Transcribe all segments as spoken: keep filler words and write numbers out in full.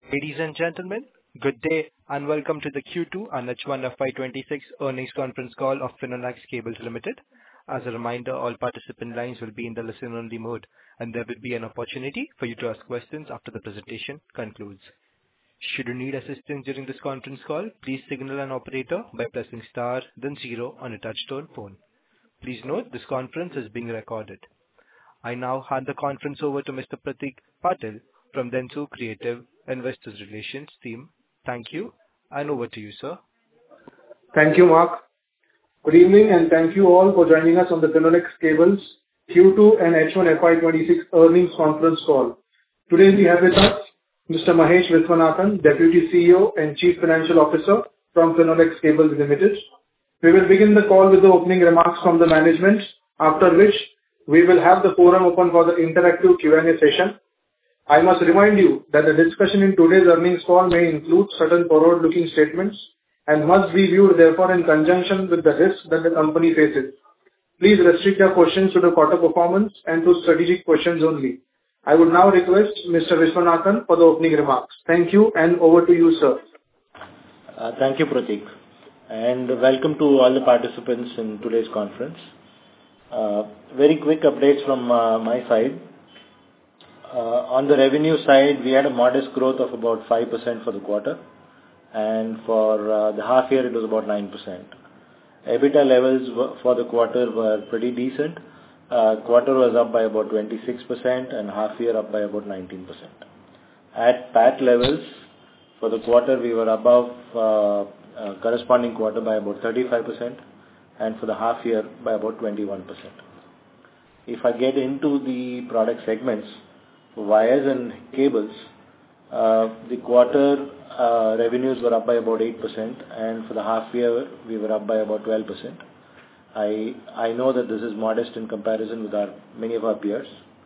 Ladies and gentlemen, good day and welcome to the Q two and H one F Y twenty-six earnings conference call of Finolex Cables Limited. As a reminder, all participant lines will be in the listen-only mode, and there will be an opportunity for you to ask questions after the presentation concludes. Should you need assistance during this conference call, please signal an operator by pressing star then zero on a touch-tone phone. Please note this conference is being recorded. I now hand the conference over to Mister Pratik Patil from Dentsu Creative Investor Relations team. Thank you, and over to you, sir. Thank you, Mark. Good evening, and thank you all for joining us on the Finolex Cables Q two and H one F Y twenty-six earnings conference call. Today we have with us Mister Mahesh Viswanathan, Deputy C E O and Chief Financial Officer from Finolex Cables Limited. We will begin the call with the opening remarks from the management, after which we will have the forum open for the interactive Q and A session. I must remind you that the discussion in today's earnings call may include certain forward-looking statements and must be viewed therefore in conjunction with the risks that the company faces. Please restrict your questions to the quarter performance and to strategic questions only. I would now request Mister Viswanathan for the opening remarks. Thank you, and over to you, sir. Uh, thank you, Pratik, and welcome to all the participants in today's conference. Uh, very quick updates from uh, my side. Uh, on the revenue side, we had a modest growth of about five percent for the quarter, and for uh, the half year it was about nine percent. EBITDA levels for the quarter were pretty decent. Uh, quarter was up by about twenty-six percent and half year up by about nineteen percent. At P A T levels, for the quarter we were above uh, uh, corresponding quarter by about thirty-five percent, and for the half year by about twenty-one percent. If I get into the product segments, wires and cables, uh, the quarter uh, revenues were up by about eight percent, and for the half year we were up by about twelve percent. I I know that this is modest in comparison with our many of our peers,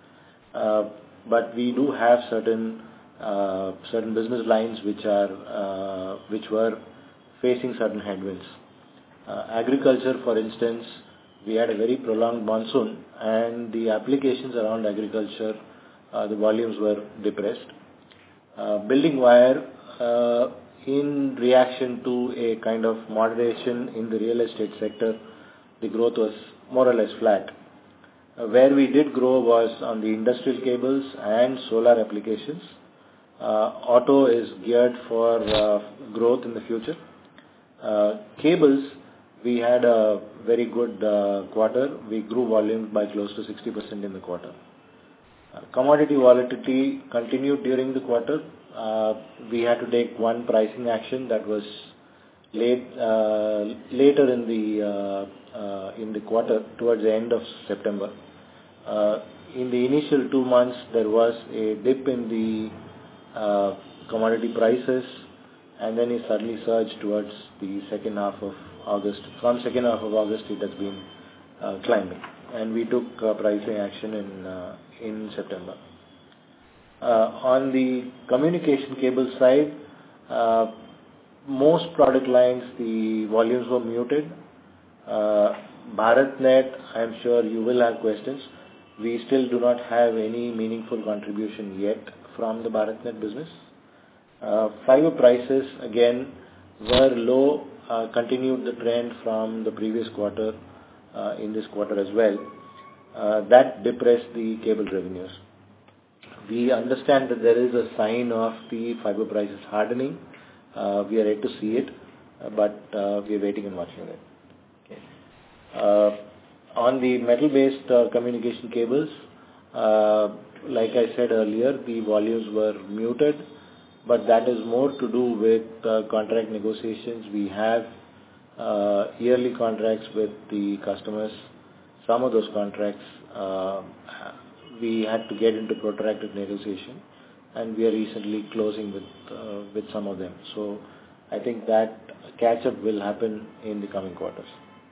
uh, but we do have certain uh, certain business lines which are uh, which were facing certain headwinds. Uh, agriculture, for instance, we had a very prolonged monsoon, and the applications around agriculture, Uh, the volumes were depressed. Uh, building wire, uh, in reaction to a kind of moderation in the real estate sector, the growth was more or less flat. Uh, where we did grow was on the industrial cables and solar applications. Uh, auto is geared for uh, growth in the future. Uh, cables, we had a very good uh, quarter. We grew volume by close to sixty percent in the quarter. Uh, commodity volatility continued during the quarter. Uh, we had to take one pricing action that was late, uh, later in the uh, uh, in the quarter, towards the end of September. Uh, in the initial two months, there was a dip in the uh, commodity prices, and then it suddenly surged towards the second half of August. From second half of August, it has been uh, climbing, and we took uh, pricing action in. Uh, in September. Uh, on the communication cable side, uh, most product lines, the volumes were muted. Uh, BharatNet, I am sure you will have questions. We still do not have any meaningful contribution yet from the BharatNet business. Uh, fiber prices, again, were low, uh, continued the trend from the previous quarter uh, in this quarter as well. Uh, that depressed the cable revenues. We understand that there is a sign of the fiber prices hardening. Uh, we are yet to see it, uh, but uh, we are waiting and watching it. Okay. Uh, on the metal-based uh, communication cables, uh, like I said earlier, the volumes were muted, but that is more to do with uh, contract negotiations. We have uh, yearly contracts with the customers. Some of those contracts uh, we had to get into protracted negotiation, and we are recently closing with uh, with some of them. So I think that catch-up will happen in the coming quarters.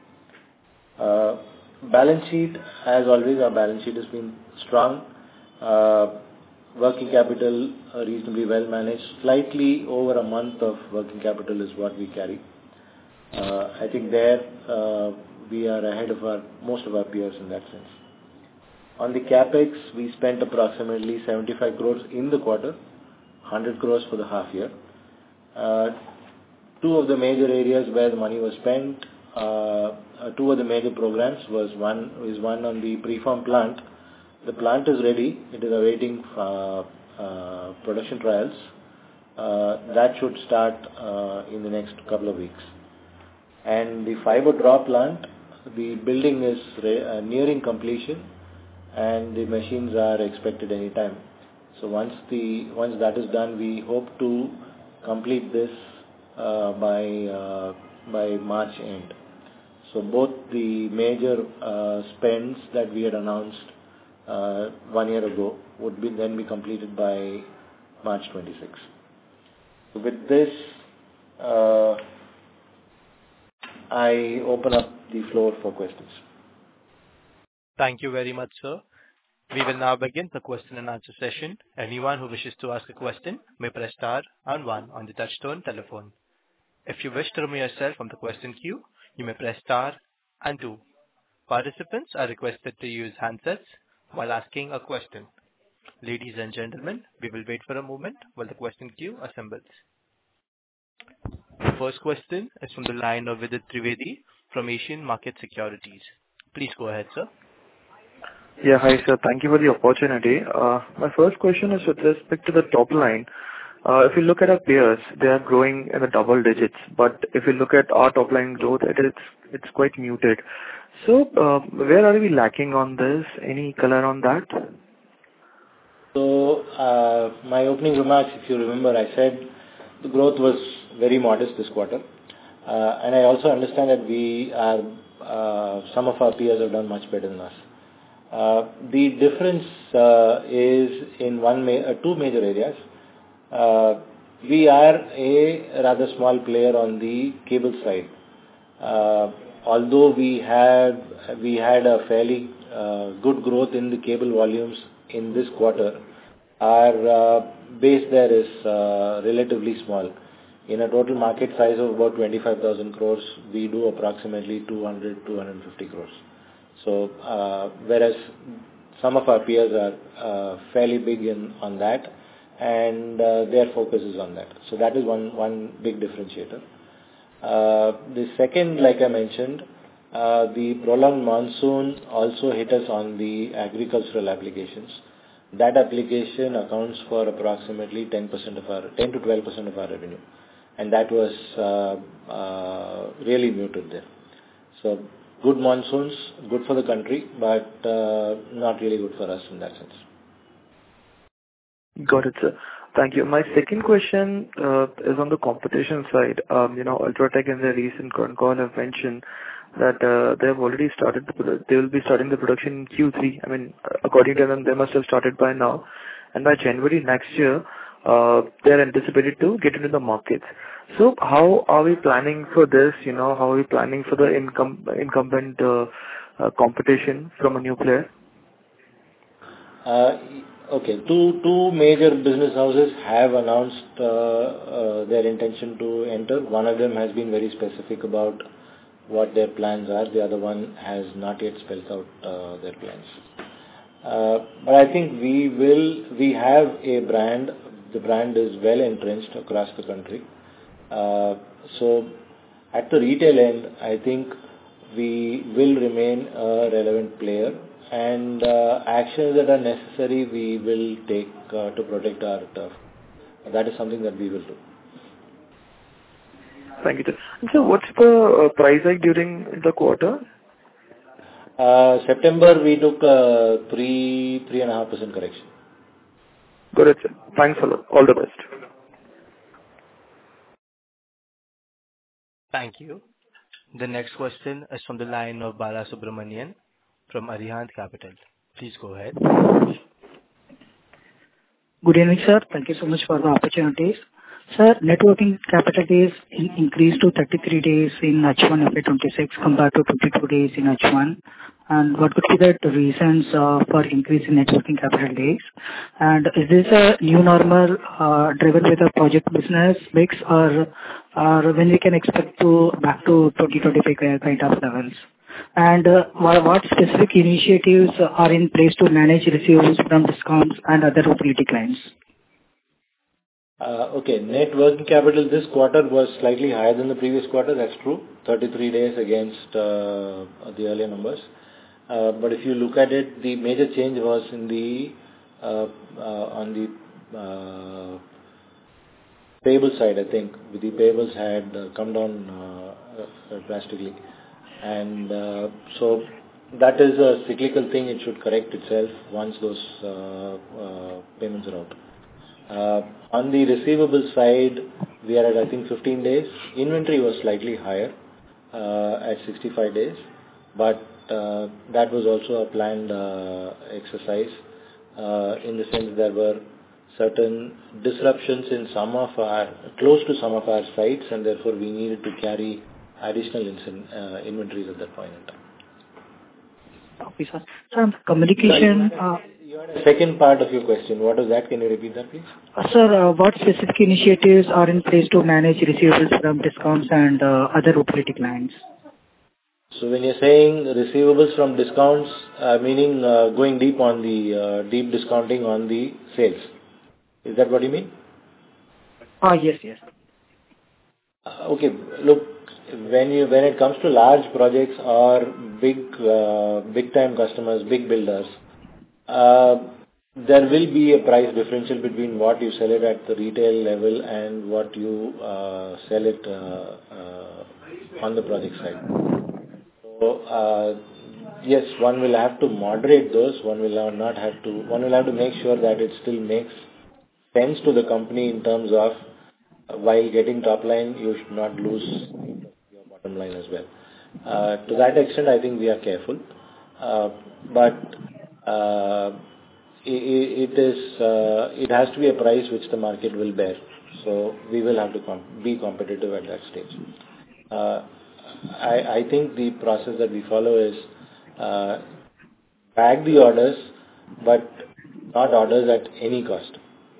Uh, balance sheet, as always, our balance sheet has been strong. Uh, working capital uh, reasonably well managed. Slightly over a month of working capital is what we carry. Uh, I think there uh, we are ahead of our most of our peers in that sense. On the capex, we spent approximately seventy-five crores in the quarter. hundred crores for the half year. Uh, two of the major areas where the money was spent, uh, uh, two of the major programs was one is one on the preform plant. The plant is ready. It is awaiting uh, uh, production trials. Uh, that should start uh, in the next couple of weeks. And the fiber draw plant, the building is re- uh, nearing completion, and the machines are expected any time. So once the once that is done, we hope to complete this uh, by uh, by March end. So both the major uh, spends that we had announced uh, one year ago would be then be completed by March twenty-sixth. So with this, uh, I open up the floor for questions. Thank you very much, sir. We will now begin the question and answer session. Anyone who wishes to ask a question may press star and one on the touchtone telephone. If you wish to remove yourself from the question queue, you may press star and two. Participants are requested to use handsets while asking a question. Ladies and gentlemen, we will wait for a moment while the question queue assembles. The first question is from the line of Vidit Trivedi from Asian Market Securities. Please go ahead, sir. Yeah, hi, sir. Thank you for the opportunity. Uh, my first question is with respect to the top line. Uh, if you look at our peers, they are growing in the double digits, but if you look at our top line growth, it is it's quite muted. So, uh, where are we lacking on this? Any color on that? So, uh, my opening remarks, if you remember, I said the growth was very modest this quarter. Uh, and I also understand that we are, uh, some of our peers have done much better than us. Uh, the difference uh, is in one ma- uh, two major areas. Uh, we are a rather small player on the cable side. Uh, although we have we had a fairly uh, good growth in the cable volumes in this quarter, our uh, base there is uh, relatively small. In a total market size of about twenty-five thousand crores, we do approximately two hundred to two hundred fifty crores. So, uh, whereas some of our peers are uh, fairly big in on that, and uh, their focus is on that. So that is one one big differentiator. Uh, the second, like I mentioned, uh, the prolonged monsoon also hit us on the agricultural applications. That application accounts for approximately ten percent of our ten to twelve percent of our revenue, and that was uh, uh, really muted there. So good monsoons, good for the country, but uh, not really good for us in that sense. Got it, sir. Thank you. My second question uh, is on the competition side. Um, you know, Ultratech in their recent con call have mentioned that uh, they have already started, the, they will be starting the production in Q three. I mean, according to them, they must have started by now. And by January next year, uh, they are anticipated to get into the markets. So how are we planning for this? You know, how are we planning for the incum incumbent uh, uh, competition from a new player? Uh, okay, two two major business houses have announced uh, uh, their intention to enter. One of them has been very specific about what their plans are. The other one has not yet spelled out uh, their plans. Uh, but I think we will. We have a brand. The brand is well entrenched across the country. Uh, so, at the retail end, I think we will remain a relevant player. And uh, actions that are necessary, we will take uh, to protect our turf. That is something that we will do. Thank you, sir. And so, what's the uh, price hike during the quarter? Uh, September, we took uh, three three and a half percent correction. Got it, sir. Thanks a lot. All the best. Thank you. The next question is from the line of Bala Subramanian from Arihant Capital. Please go ahead. Good evening, sir. Thank you so much for the opportunities. Sir, net working capital days in, increased to thirty-three days in H one F Y twenty-six compared to twenty-two days in H one. And what could be the reasons uh, for increase in net working capital days? And is this a new normal uh, driven with a project business mix, or or when we can expect to back to twenty twenty-five kind of levels? And uh, what specific initiatives are in place to manage receivables from discounts and other utility clients? Uh, okay, net working capital this quarter was slightly higher than the previous quarter, that's true, thirty-three days against uh, the earlier numbers. Uh, but if you look at it, the major change was in the uh, uh, on the uh, payable side, I think. The payables had uh, come down uh, uh, drastically. And uh, so that is a cyclical thing. It should correct itself once those uh, uh, payments are out. Uh, on the receivable side, we are at, I think, fifteen days. Inventory was slightly higher uh, at sixty-five days, but uh, that was also a planned uh, exercise uh, in the sense there were certain disruptions in some of our, close to some of our sites, and therefore we needed to carry additional uh, inventories at that point in time. Okay, sir. Sir, communication... Uh, you had a second part of your question. What was that? Can you repeat that, please? Uh, sir, uh, what specific initiatives are in place to manage receivables from discounts and uh, other utility clients? So when you're saying receivables from discounts, uh, meaning uh, going deep on the uh, deep discounting on the sales. Is that what you mean? Ah, yes, yes. Uh, okay, look, when you when it comes to large projects or big uh, big time customers, big builders, uh, there will be a price differential between what you sell it at the retail level and what you uh, sell it uh, uh, on the project side. So uh, yes, one will have to moderate those. One will not have to. One will have to make sure that it still makes sense to the company in terms of uh, while getting top line, you should not lose your bottom line as well. Uh, to that extent, I think we are careful, uh, but uh, it, it is uh, it has to be a price which the market will bear. So we will have to com- be competitive at that stage. Uh, I, I think the process that we follow is uh, bag the orders, but not orders at any cost.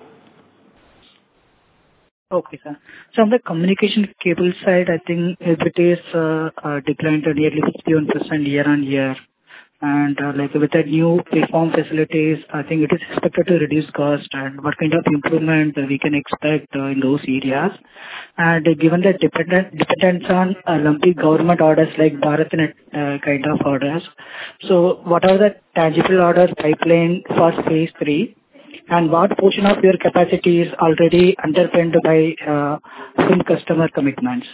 Okay, sir. So on the communication cable side, I think it is uh, uh, declined to nearly fifty-one percent year on year. And uh, like with the new platform facilities, I think it is expected to reduce cost, and what kind of improvement we can expect uh, in those areas. And uh, given the dependent, dependence on uh, lumpy government orders like BharatNet uh, kind of orders, so what are the tangible orders pipeline for phase three? And what portion of your capacity is already underpinned by uh, full customer commitments?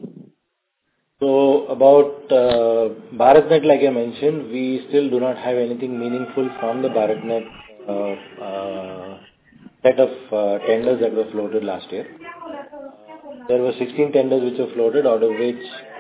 So about uh, BharatNet, like I mentioned, we still do not have anything meaningful from the BharatNet uh, uh, set of uh, tenders that were floated last year. Uh, there were sixteen tenders which were floated, out of which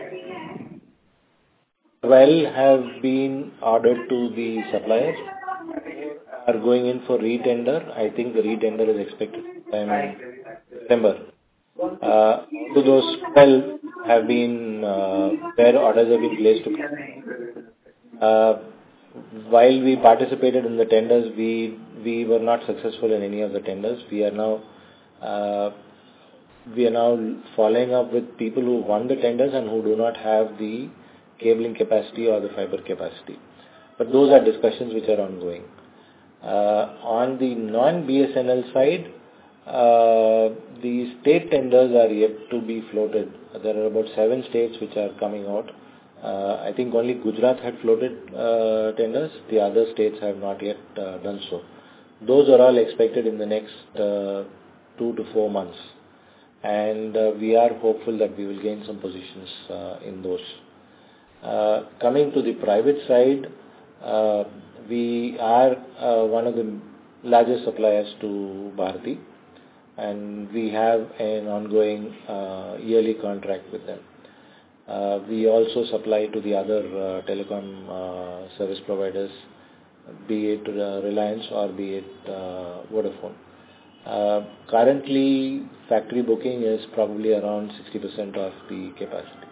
twelve have been ordered to the suppliers. Are going in for retender. I think the retender is expected sometime in September. Uh, to those twelve have been uh, where orders have been placed to. Uh, while we participated in the tenders, we we were not successful in any of the tenders. We are now uh, we are now following up with people who won the tenders and who do not have the cabling capacity or the fiber capacity. But those are discussions which are ongoing. Uh, on the non-B S N L side, uh, the state tenders are yet to be floated. There are about seven states which are coming out. Uh, I think only Gujarat had floated uh, tenders. The other states have not yet uh, done so. Those are all expected in the next uh, two to four months. And uh, we are hopeful that we will gain some positions uh, in those. Uh, coming to the private side, uh, we are uh, one of the largest suppliers to Bharti, and we have an ongoing uh, yearly contract with them. Uh, we also supply to the other uh, telecom uh, service providers, be it uh, Reliance or be it uh, Vodafone. Uh, currently, factory booking is probably around sixty percent of the capacity.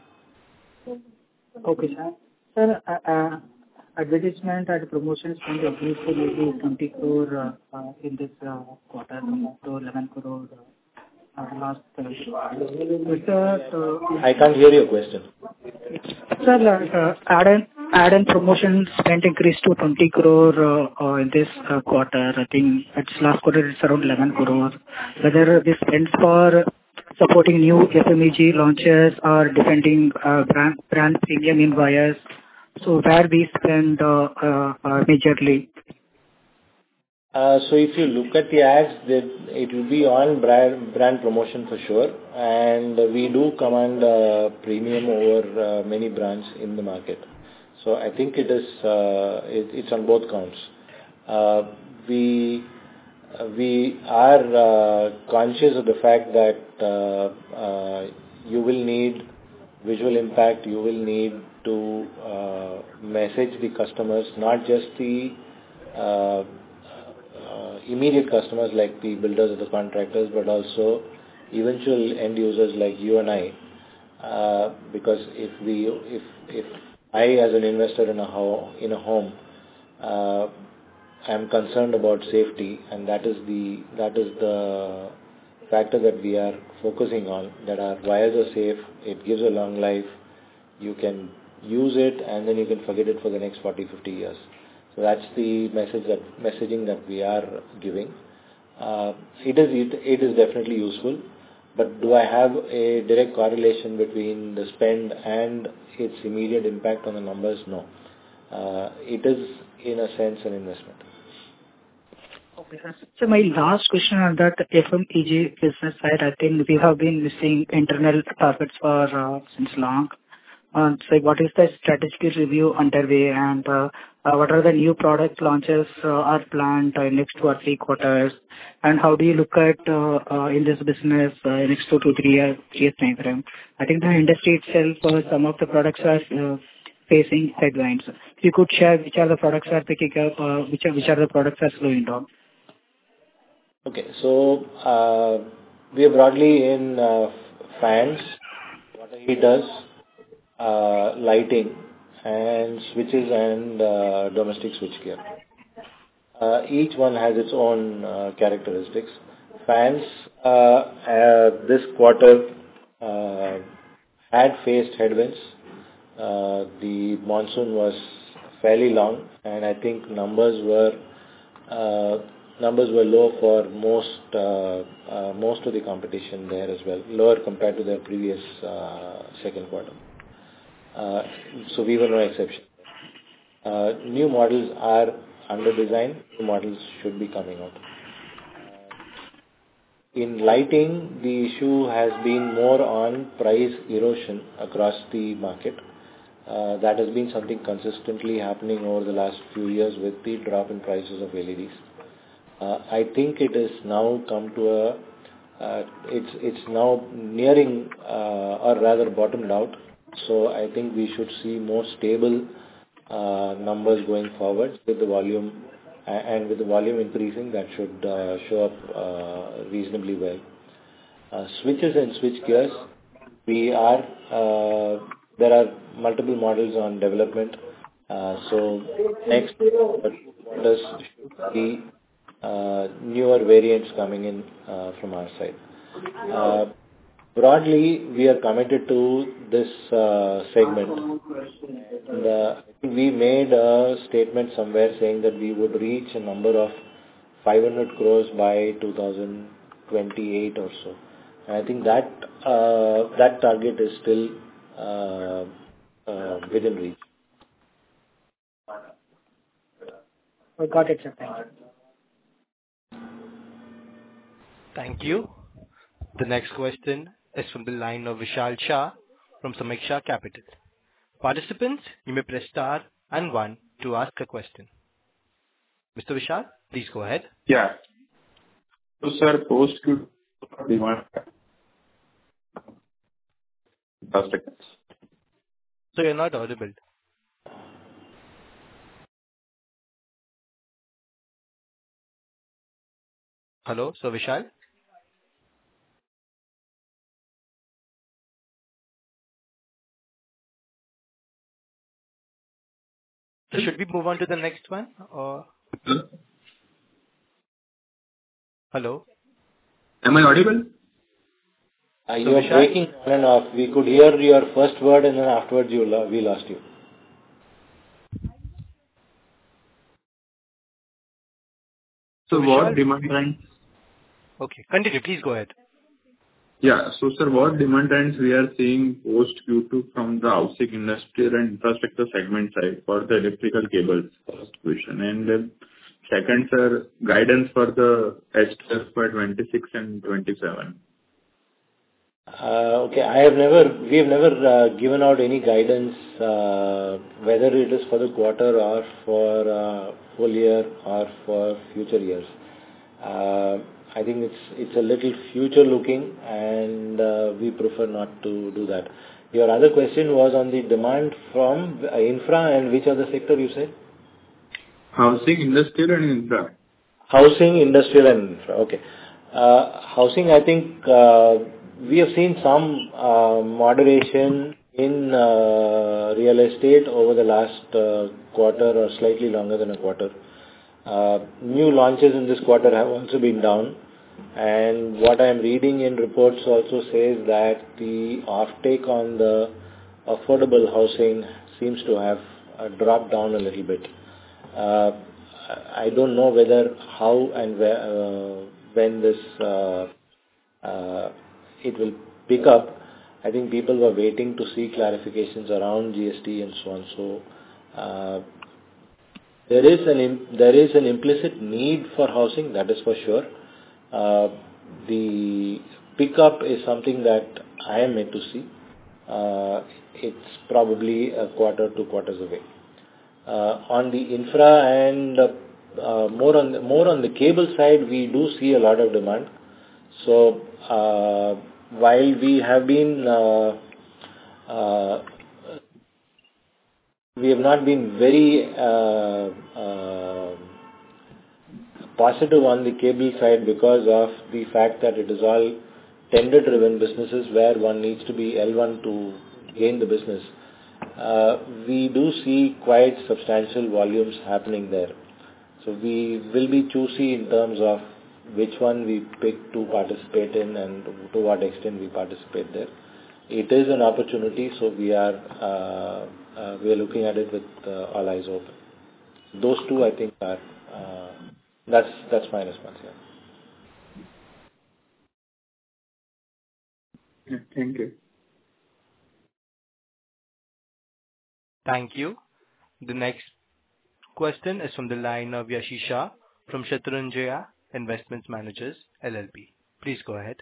Okay, sir. Sir, uh, uh, advertisement and promotions can increase to maybe twenty crore uh, uh, in this uh, quarter compared to eleven crore uh, uh, last uh, Sir, uh, I can't hear your question. Sir, uh, ad, ad and promotion spend increased to twenty crore uh, uh, in this uh, quarter. I think it's last quarter it's around eleven crore. Whether this spends for supporting new F M E G launches or defending uh, brand brand premium in wires. So where we spend uh, uh, uh, majorly. Uh, so if you look at the ads, that it will be on brand, brand promotion for sure, and we do command uh, premium over uh, many brands in the market. So I think it is uh, it, it's on both counts. Uh, we uh, we are uh, conscious of the fact that uh, uh, you will need visual impact. You will need to uh, message the customers, not just the uh, Uh, immediate customers like the builders or the contractors, but also eventual end users like you and I. Uh, because if we, if if I as an investor in a ho- in a home, uh, am concerned about safety, and that is the that is the factor that we are focusing on. That our wires are safe. It gives a long life. You can use it, and then you can forget it for the next forty, fifty years. So that's the message that messaging that we are giving. Uh, it is it, it is definitely useful, but do I have a direct correlation between the spend and its immediate impact on the numbers? No. Uh, it is in a sense an investment. Okay, sir. So my last question on that F M E G business side, I think we have been missing internal targets for uh, since long. Uh, so what is the strategic review underway, and uh, uh, what are the new product launches uh, are planned uh, in next two or three quarters, and how do you look at uh, uh, in this business uh, in next two to three years, three years time frame? I think the industry itself, uh, some of the products are uh, facing headwinds. If you could share which are the products are picking up, uh, which are which are the products are slowing down. Okay, so uh, we are broadly in uh, fans, water heaters, uh, lighting, and switches and uh, domestic switchgear. Uh, each one has its own uh, characteristics. Fans uh, uh, this quarter uh, had faced headwinds. Uh, the monsoon was fairly long, and I think numbers were uh, numbers were low for most uh, uh, most of the competition there as well, lower compared to their previous uh, second quarter. Uh, so we were no exception. Uh, new models are under design. New models should be coming out. In lighting, the issue has been more on price erosion across the market. Uh, that has been something consistently happening over the last few years with the drop in prices of L E Ds. Uh, I think it is now come to a, uh, it's it's now nearing uh, or rather bottomed out. So I think we should see more stable uh, numbers going forward with the volume, and with the volume increasing, that should uh, show up uh, reasonably well. Uh, switches and switch gears, we are uh, there are multiple models on development. Uh, so next quarters should be uh, newer variants coming in uh, from our side. Uh, broadly, we are committed to this uh, segment. And, uh, we made a statement somewhere saying that we would reach a number of five hundred crores by two thousand twenty-eight or so. And I think that uh, that target is still uh, uh, within reach. I got it, sir. Thank you. Thank you. The next question is from the line of Vishal Shah from Sameeksha Capital. Participants, you may press star and one to ask a question. Mister Vishal, please go ahead. Yeah. So, sir, post Q demand. So you're not audible. Hello, so Vishal? So should we move on to the next one, or? Hello? Am I audible? Uh, you are breaking on and off. We could hear your first word, and then afterwards you lo- we lost you. So Vishal, what demand trends? Okay, continue. Please go ahead. Yeah. So, sir, what demand trends we are seeing post Q two from the housing, industrial and infrastructure segment side for the electrical cables? First question. And then second, sir, guidance for the H two for twenty-six and twenty-seven. Uh, Okay. I have never, we have never uh, given out any guidance, uh, whether it is for the quarter or for uh, full year or for future years. Uh, I think it's it's a little future looking, and uh, we prefer not to do that. Your other question was on the demand from uh, infra, and which other sector you said? Housing, industrial and infra. Housing, industrial, and infra. Okay. Uh, Housing, I think uh, we have seen some uh, moderation in uh, real estate over the last uh, quarter or slightly longer than a quarter. Uh, New launches in this quarter have also been down, and what I am reading in reports also says that the offtake on the affordable housing seems to have uh, dropped down a little bit. Uh, I don't know whether, how and where, uh, when this uh, uh, it will pick up. I think people were waiting to see clarifications around G S T and so on. So uh, there is an im- there is an implicit need for housing, that is for sure. Uh, the pickup is something that I am yet to see. Uh, it's probably a quarter, two quarters away. Uh, on the infra and uh, uh, more on the, more on the cable side, we do see a lot of demand. So uh, while we have been uh, uh, we have not been very uh, uh, positive on the cable side because of the fact that it is all tender-driven businesses where one needs to be L one to gain the business. Uh, we do see quite substantial volumes happening there. So we will be choosy in terms of which one we pick to participate in and to what extent we participate there. It is an opportunity, so we are uh, uh, we are looking at it with uh, all eyes open. Those two, I think, are uh, that's that's my response here. Yeah, thank you. Thank you. The next question is from the line of Yashisha from Shatrunjaya Investments Managers, L L P. Please go ahead.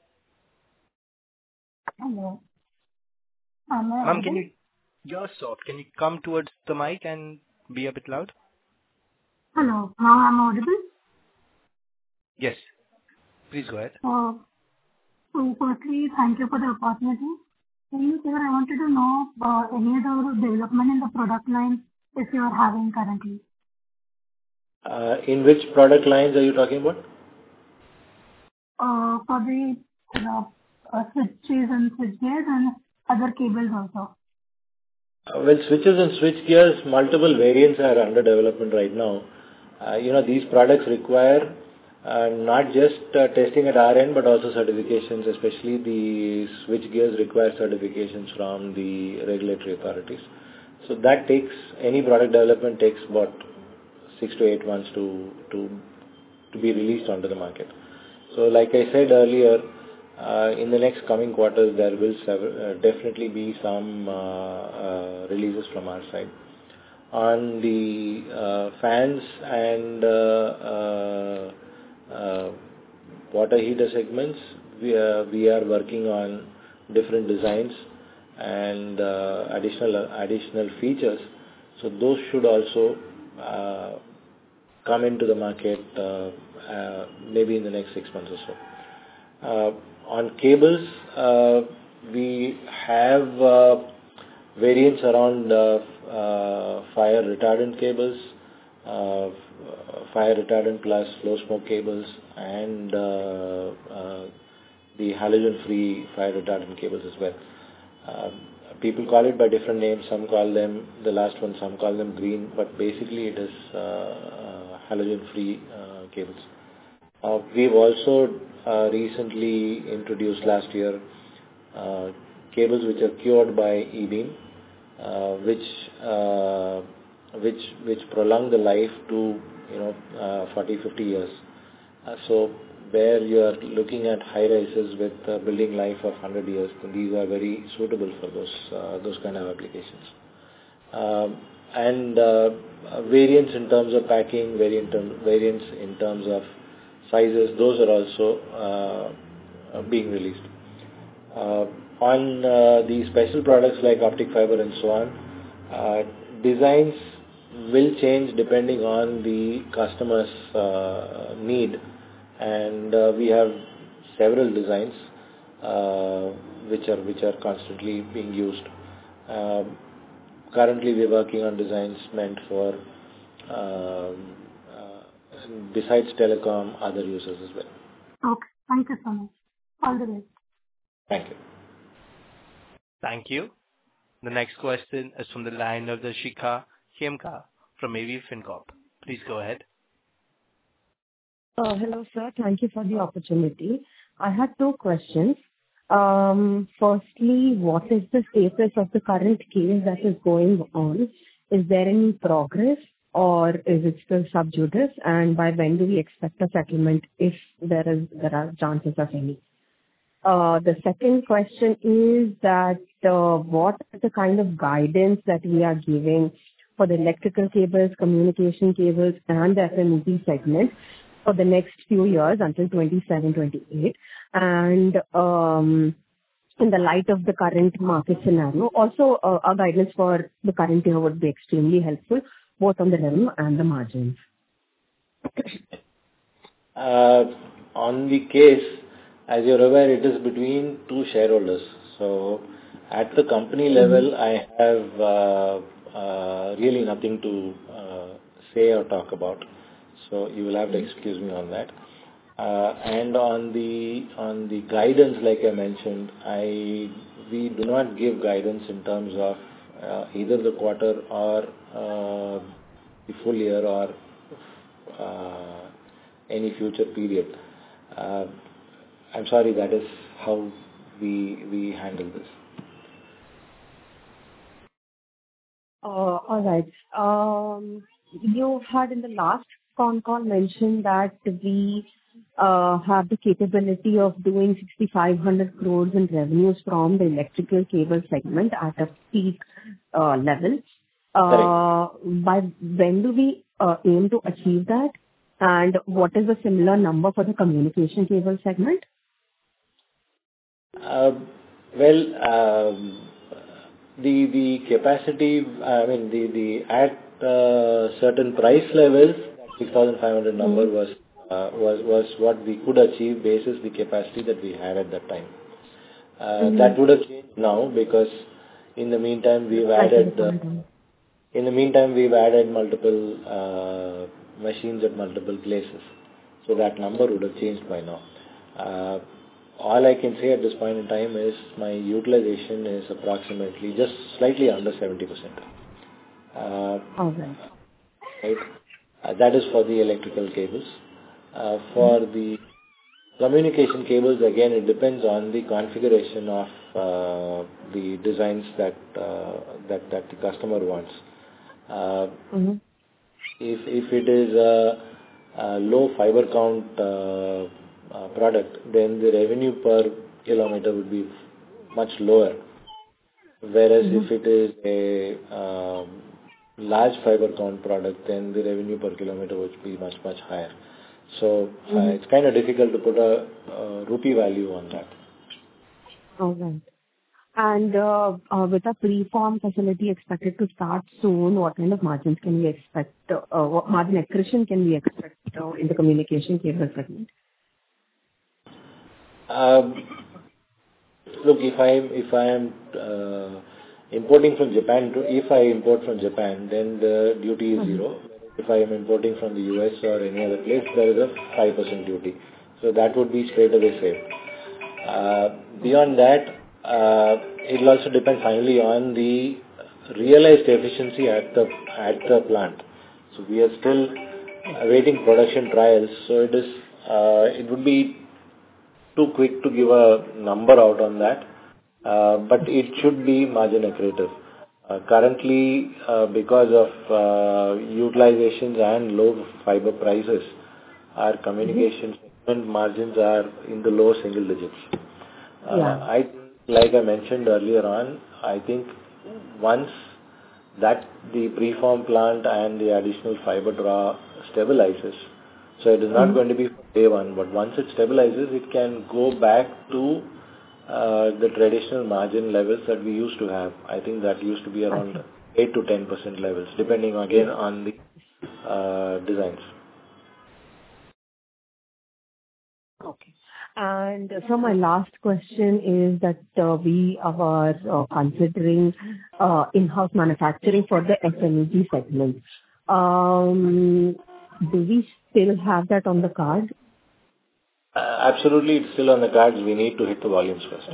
Hello. Am I Ma'am, can audible? you, you're soft. Can you come towards the mic and be a bit loud? Hello. Now I'm audible? Yes. Please go ahead. Uh, So firstly, thank you for the opportunity. And sir, I wanted to know uh, any other development in the product line if you are having currently. Uh, in which product lines are you talking about? Uh, For the uh, uh, switches and switchgears and other cables also. Uh, Well, switches and switch gears, multiple variants are under development right now. Uh, You know, these products require uh, not just uh, testing at our end, but also certifications, especially the switch gears require certifications from the regulatory authorities. So that takes, any product development takes about six to eight months to to to be released onto the market. So like I said earlier, uh, in the next coming quarters, there will sever, uh, definitely be some uh, uh, releases from our side. On the uh, fans and uh, uh, uh, water heater segments, we are, we are working on different designs and uh, additional additional features. So those should also uh, come into the market uh, uh, maybe in the next six months or so. Uh, on cables, uh, we have uh, variants around uh, uh, fire retardant cables, uh, fire retardant plus flow smoke cables, and uh, uh, the halogen-free fire retardant cables as well. Uh, people call it by different names. Some call them, the last one, some call them green, but basically it is uh, uh, halogen-free uh, cables. Uh, we've also uh, recently introduced last year uh, cables which are cured by E-beam, uh, which uh, which which prolong the life to you know, uh, forty, fifty years. Uh, so where you are looking at high rises with uh, building life of one hundred years, then these are very suitable for those uh, those kind of applications. Um, and uh, variants in terms of packing, variant variants in terms of sizes, those are also uh, being released. Uh, on uh, the special products like optic fiber and so on, uh, designs will change depending on the customer's uh, need, and uh, we have several designs uh, which are which are constantly being used. Uh, currently, we are working on designs meant for uh, uh, besides telecom, other users as well. Okay, thank you so much. All the best. Thank you. Thank you. The next question is from the line of Shikha Khemka from A V FinCorp. Please go ahead. Uh, hello, sir. Thank you for the opportunity. I had two questions. Um, firstly, what is the status of the current case that is going on? Is there any progress, or is it still sub judice? And by when do we expect a settlement, if there is there are chances of any? Uh, the second question is that uh, what is the kind of guidance that we are giving for the electrical cables, communication cables, and the F M E G segment for the next few years until twenty-seven, twenty-eight, and um, in the light of the current market scenario. Also, uh, our guidance for the current year would be extremely helpful, both on the revenue and the margins. Uh, on the case, as you're aware, it is between two shareholders. So at the company level, I have uh, uh, really nothing to uh, say or talk about. So you will have to excuse me on that. Uh, and on the on the guidance, like I mentioned, I we do not give guidance in terms of uh, either the quarter or uh, the full year or uh, any future period. Uh, I'm sorry, that is how we we handle this. Uh, all right. Um, you had in the last con call mentioned that we uh, have the capability of doing sixty-five hundred crores in revenues from the electrical cable segment at a peak uh, level. Uh, by when do we uh, aim to achieve that? And what is the similar number for the communication cable segment? Uh, well, um, the the capacity, I mean, the the at uh, certain price levels, six thousand five hundred number was uh, was was what we could achieve basis the capacity that we had at that time. Uh, mm-hmm. That would have changed now, because in the meantime we've added uh, in the meantime we've added multiple uh, machines at multiple places, so that number would have changed by now. Uh, All I can say at this point in time is my utilization is approximately just slightly under seventy percent. Uh, okay. Right? Uh, that is for the electrical cables. Uh, for mm-hmm. the communication cables, again, it depends on the configuration of uh, the designs that, uh, that that the customer wants. Uh, mm-hmm. If if it is a, a low fiber count Uh, Uh, product, then the revenue per kilometer would be much lower. Whereas mm-hmm. if it is a um, large fiber count product, then the revenue per kilometer would be much, much higher. So mm-hmm. uh, it's kind of difficult to put a, a rupee value on that. All right. And uh, uh, with a preform facility expected to start soon, what kind of margins can we expect? Uh, what margin accretion can we expect uh, in the communication cable segment? Um, look, if I am if I am uh, importing from Japan, to, if I import from Japan, then the duty is zero. If I am importing from the U S or any other place, there is a five percent duty. So that would be straight away saved. Uh, beyond that, uh, it will also depend finally on the realized efficiency at the at the plant. So we are still awaiting production trials. So it is uh, it would be too quick to give a number out on that, uh, but it should be margin accretive. Uh, currently, uh, because of uh, utilizations and low fiber prices, our communication segment margins are in the low single digits. Uh, Yeah. I, like I mentioned earlier on, I think once that the preform plant and the additional fiber draw stabilizes, so it is not Mhm. going to be from day one, but once it stabilizes, it can go back to uh, the traditional margin levels that we used to have. I think that used to be around Okay. eight to ten percent levels, depending again on the uh, designs. Okay. And so my last question is that uh, we are uh, considering uh, in-house manufacturing for the S M E G segment. Um, Do we still have that on the card? Uh, absolutely, it's still on the cards. We need to hit the volumes first.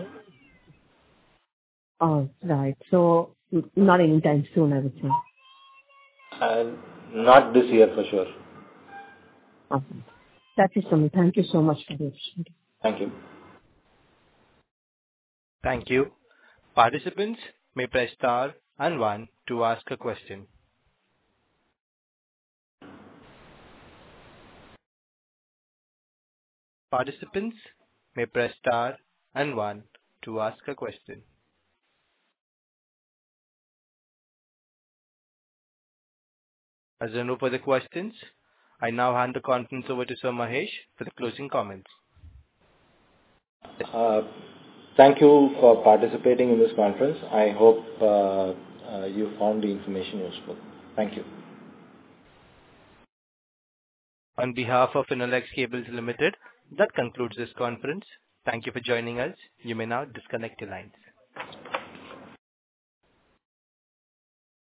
Oh, right. So n- not anytime soon, I would say. And not this year for sure. Awesome. That's it from me. Thank you so much for the opportunity. Thank you. Thank you. Participants may press star and one to ask a question. Participants may press star and one to ask a question. As there are no further questions, I now hand the conference over to Sir Mahesh for the closing comments. Uh, thank you for participating in this conference. I hope uh, uh, you found the information useful. Thank you. On behalf of Finolex Cables Limited, that concludes this conference. Thank you for joining us. You may now disconnect your lines.